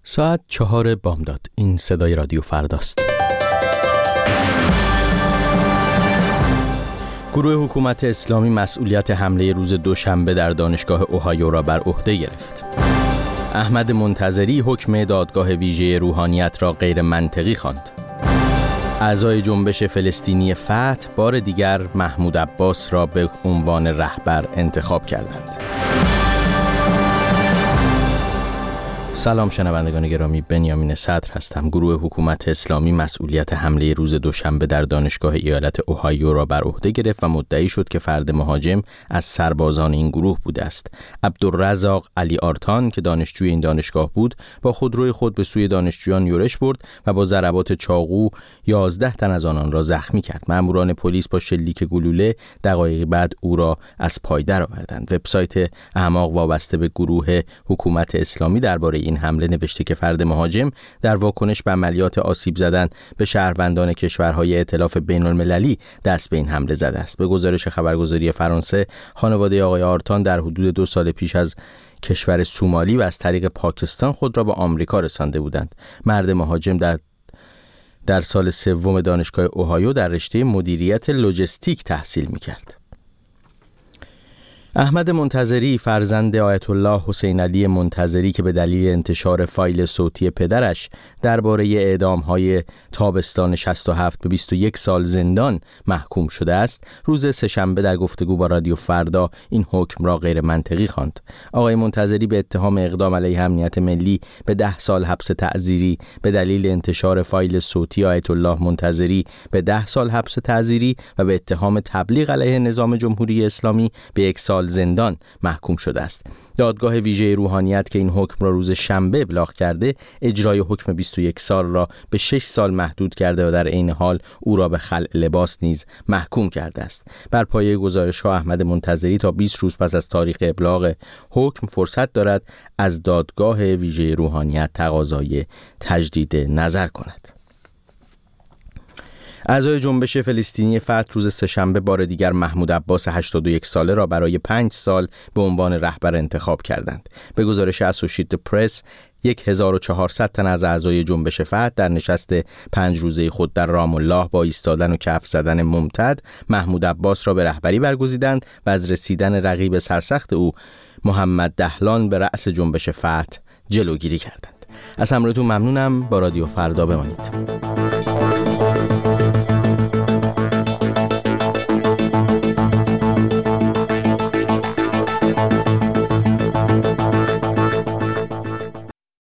ساعت 4 بامداد. این صدای رادیو فرداست. گروه حکومت اسلامی مسئولیت حمله روز دوشنبه در دانشگاه اوهایو را بر عهده گرفت. احمد منتظری حکم دادگاه ویژه روحانیت را غیر منطقی خواند. اعضای جنبش فلسطینی فتح بار دیگر محمود عباس را به عنوان رهبر انتخاب کردند. سلام شنوندگان گرامی، بنیامین صدر هستم. گروه حکومت اسلامی مسئولیت حمله روز دوشنبه در دانشگاه ایالت اوهایو را بر عهده گرفت و مدعی شد که فرد مهاجم از سربازان این گروه بوده است. عبدالرزاق علی آرتان که دانشجوی این دانشگاه بود، با خودروی خود به سوی دانشجویان یورش برد و با ضربات چاقو 11 تن از آنان را زخمی کرد. ماموران پلیس با شلیک گلوله دقایقی بعد او را از پای درآوردند. وبسایت اعماق وابسته به گروه حکومت اسلامی درباره این حمله نوشته که فرد مهاجم در واکنش به عملیات آسیب زدن به شهروندان کشورهای ائتلاف بین‌المللی دست به این حمله زده است. به گزارش خبرگزاری فرانسه، خانواده آقای آرتان در حدود 2 سال پیش از کشور سومالی و از طریق پاکستان خود را به آمریکا رسانده بودند. مرد مهاجم در سال سوم دانشگاه اوهایو در رشته مدیریت لوجستیک تحصیل می‌کرد. احمد منتظری فرزند آیت الله حسین علی منتظری که به دلیل انتشار فایل صوتی پدرش درباره اعدام‌های تابستان 67 به 21 سال زندان محکوم شده است، روز سه‌شنبه در گفتگو با رادیو فردا این حکم را غیر منطقی خواند. آقای منتظری به اتهام اقدام علیه امنیت ملی به 10 سال حبس تعزیری به دلیل انتشار فایل صوتی آیت الله منتظری به 10 سال حبس تعزیری و به اتهام تبلیغ علیه نظام جمهوری اسلامی به 1 سال زندان محکوم شده است. دادگاه ویژه روحانیت که این حکم را روز شنبه ابلاغ کرده، اجرای حکم 21 سال را به 6 سال محدود کرده و در عین حال او را به خلع لباس نیز محکوم کرده است. بر پایه گزارش‌ها احمد منتظری تا 20 روز پس از تاریخ ابلاغ حکم فرصت دارد از دادگاه ویژه روحانیت تقاضای تجدید نظر کند. اعضای جنبش فلسطینی فتح روز سه‌شنبه بار دیگر محمود عباس 81 ساله را برای 5 سال به عنوان رهبر انتخاب کردند. به گزارش اسوشییتد پرس، 1400 تن از اعضای جنبش فتح در نشست 5 روزه خود در رام الله با ایستادن و کف زدن ممتد محمود عباس را به رهبری برگزیدند و از رسیدن رقیب سرسخت او محمد دهلان به رأس جنبش فتح جلوگیری کردند. از همراهیتون ممنونم. با رادیو فردا بمانید.